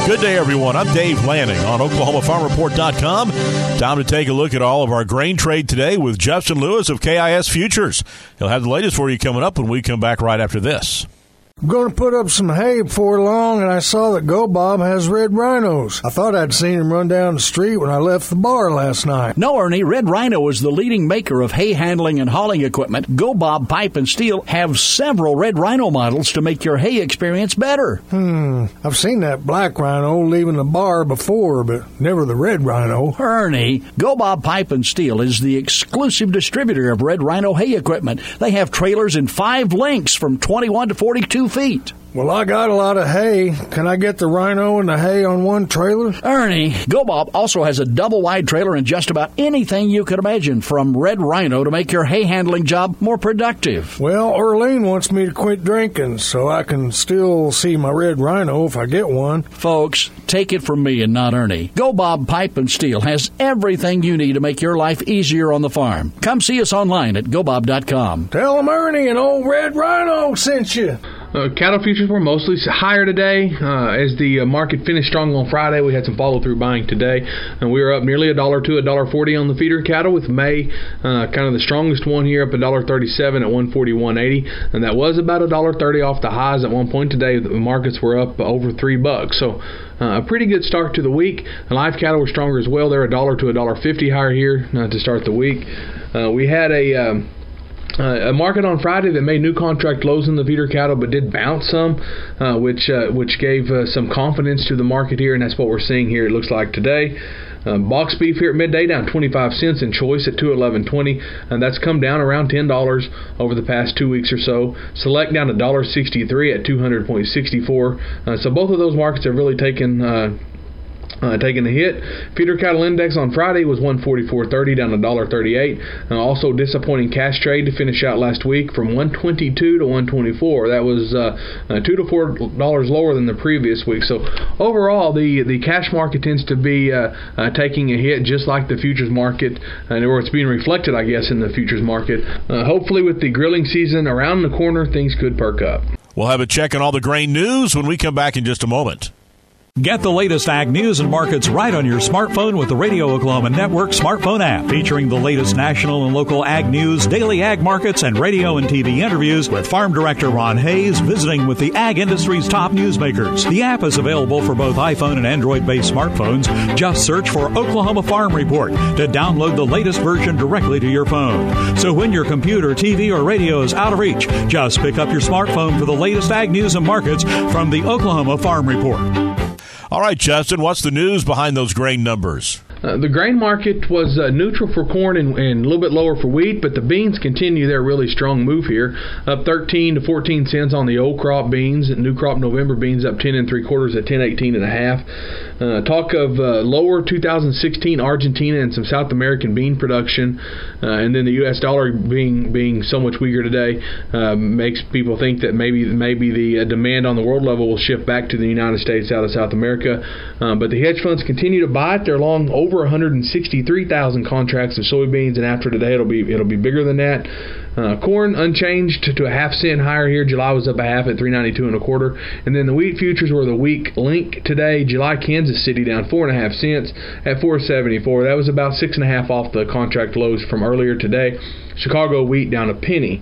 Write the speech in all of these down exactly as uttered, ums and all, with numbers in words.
Good day, everyone. I'm Dave Lanning on Oklahoma Farm Report dot com. Time to take a look at all of our grain trade today with Justin Lewis of K I S Futures. He'll have the latest for you coming up when we come back right after this. I'm going to put up some hay before long, and I saw that Go Bob has red rhinos. I thought I'd seen him run down the street when I left the bar last night. No, Ernie, Red Rhino is the leading maker of hay handling and hauling equipment. Go Bob Pipe and Steel have several Red Rhino models to make your hay experience better. Hmm, I've seen that black rhino leaving the bar before, but never the red rhino. Ernie, Go Bob Pipe and Steel is the exclusive distributor of Red Rhino hay equipment. They have trailers in five lengths from twenty-one to forty-two feet. Well, I got a lot of hay. Can I get the rhino and the hay on one trailer? Ernie, Go Bob also has a double-wide trailer and just about anything you could imagine from Red Rhino to make your hay handling job more productive. Well, Orlean wants me to quit drinking so I can still see my red rhino if I get one. Folks, take it from me and not Ernie. Go Bob Pipe and Steel has everything you need to make your life easier on the farm. Come see us online at go bob dot com. Tell them Ernie and old Red Rhino sent you. Uh, cattle futures were mostly higher today. Uh, as the uh, market finished strong on Friday, we had some follow-through buying today, and we were up nearly a dollar to a dollar forty on the feeder cattle, with May uh, kind of the strongest one here, up a dollar thirty-seven at one forty-one eighty, and that was about a dollar thirty off the highs at one point today. The markets were up over three bucks, so uh, a pretty good start to the week. And live cattle were stronger as well. They're a dollar to a dollar fifty higher here uh, to start the week. Uh, we had a um, Uh, a market on Friday that made new contract lows in the feeder cattle, but did bounce some, uh, which uh, which gave uh, some confidence to the market here, and that's what we're seeing here. It looks like today. Uh, box beef here at midday down twenty-five cents in choice at two eleven twenty, and that's come down around ten dollars over the past two weeks or so. Select down to one dollar sixty-three at two hundred sixty-four. Uh, so both of those markets have really taken. Uh, Uh, taking a hit. Feeder cattle index on Friday was one forty-four thirty, down to one dollar thirty-eight. Uh, also disappointing cash trade to finish out last week from one twenty-two to one twenty-four. That was uh, uh, two to four dollars lower than the previous week. So overall, the the cash market tends to be uh, uh, taking a hit, just like the futures market, and or it's being reflected, I guess, in the futures market. Uh, hopefully, with the grilling season around the corner, things could perk up. We'll have a check on all the grain news when we come back in just a moment. Get the latest ag news and markets right on your smartphone with the Radio Oklahoma Network smartphone app, featuring the latest national and local ag news, daily ag markets, and radio and T V interviews with Farm Director Ron Hayes visiting with the ag industry's top newsmakers. The app is available for both iPhone and Android-based smartphones. Just search for Oklahoma Farm Report to download the latest version directly to your phone. So when your computer, T V, or radio is out of reach, just pick up your smartphone for the latest ag news and markets from the Oklahoma Farm Report. All right, Justin, what's the news behind those grain numbers? Uh, the grain market was uh, neutral for corn and, and a little bit lower for wheat, but the beans continue their really strong move here, up thirteen to fourteen cents on the old crop beans. New crop November beans up ten and three quarters at ten eighteen and a half. Uh, talk of uh, lower two thousand sixteen Argentina and some South American bean production, uh, and then the U S dollar being being so much weaker today uh, makes people think that maybe maybe the uh, demand on the world level will shift back to the United States out of South America. Uh, but the hedge funds continue to buy it. They're long over one hundred sixty-three thousand contracts of soybeans, and after today it'll be it'll be bigger than that. Uh, corn unchanged to, to a half cent higher here. July was up a half at three ninety-two and a quarter. And then the wheat futures were the weak link today. July Kansas City down four and a half cents at four seventy-four. That was about six and a half off the contract lows from earlier today. Chicago wheat down a penny.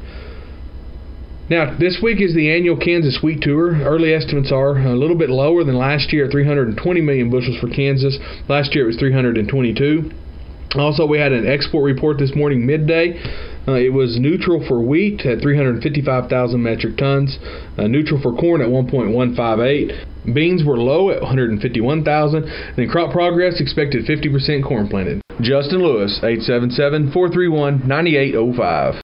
Now, this week is the annual Kansas Wheat Tour. Early estimates are a little bit lower than last year, three hundred twenty million bushels for Kansas. Last year it was three hundred twenty-two. Also, we had an export report this morning midday. Uh, it was neutral for wheat at three hundred fifty-five thousand metric tons, uh, neutral for corn at one point one five eight. Beans were low at one hundred fifty-one thousand. And crop progress expected fifty percent corn planted. Justin Lewis, eight seven seven, four three one, nine eight zero five.